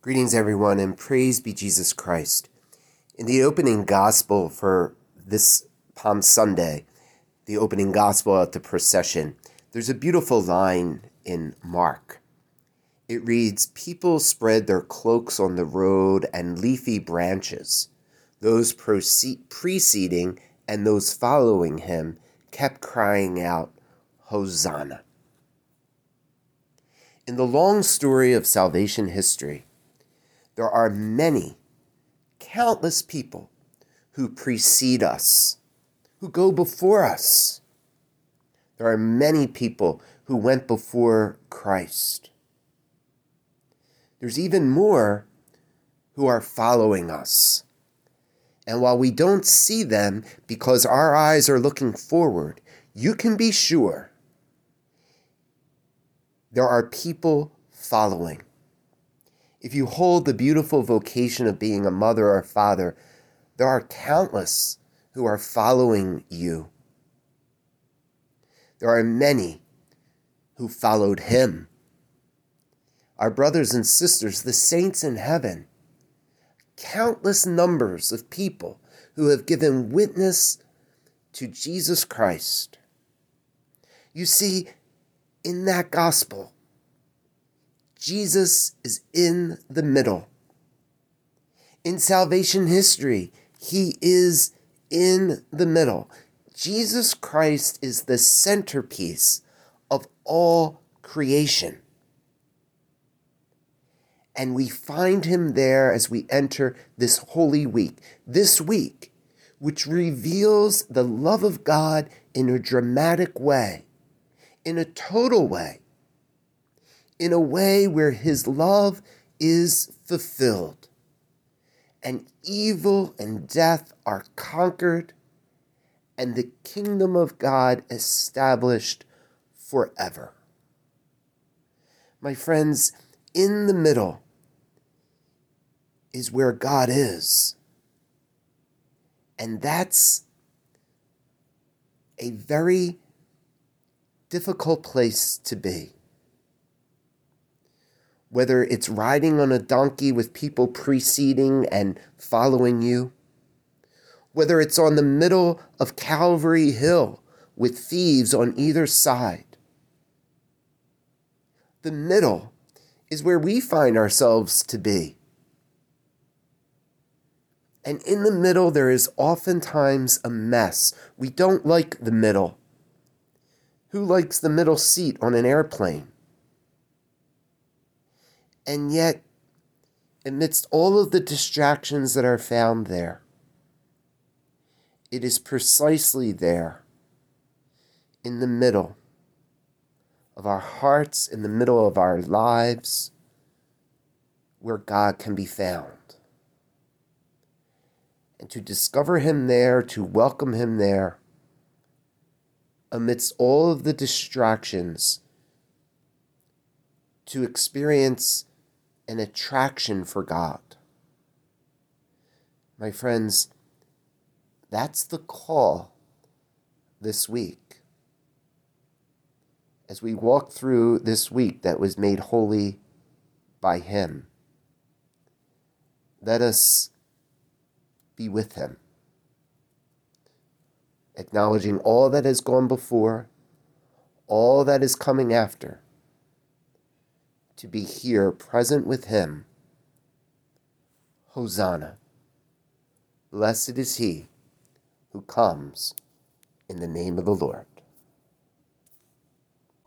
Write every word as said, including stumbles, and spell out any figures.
Greetings, everyone, and praise be Jesus Christ. In the opening gospel for this Palm Sunday, the opening gospel at the procession, there's a beautiful line in Mark. It reads, "People spread their cloaks on the road and leafy branches. Those proce- preceding and those following him kept crying out, 'Hosanna.'" In the long story of salvation history, there are many, countless people who precede us, who go before us. There are many people who went before Christ. There's even more who are following us. And while we don't see them because our eyes are looking forward, you can be sure there are people following. If you hold the beautiful vocation of being a mother or father, there are countless who are following you. There are many who followed him. Our brothers and sisters, the saints in heaven, countless numbers of people who have given witness to Jesus Christ. You see, in that gospel, Jesus is in the middle. In salvation history, he is in the middle. Jesus Christ is the centerpiece of all creation. And we find him there as we enter this Holy Week, this week, which reveals the love of God in a dramatic way, in a total way, in a way where his love is fulfilled, and evil and death are conquered, and the kingdom of God established forever. My friends, in the middle is where God is. And that's a very difficult place to be. Whether it's riding on a donkey with people preceding and following you, whether it's on the middle of Calvary Hill with thieves on either side. The middle is where we find ourselves to be. And in the middle, there is oftentimes a mess. We don't like the middle. Who likes the middle seat on an airplane? And yet, amidst all of the distractions that are found there, it is precisely there, in the middle of our hearts, in the middle of our lives, where God can be found. And to discover him there, to welcome him there, amidst all of the distractions, to experience an attraction for God. My friends, that's the call this week. As we walk through this week that was made holy by him, let us be with him, acknowledging all that has gone before, all that is coming after, to be here present with him. Hosanna. Blessed is he who comes in the name of the Lord.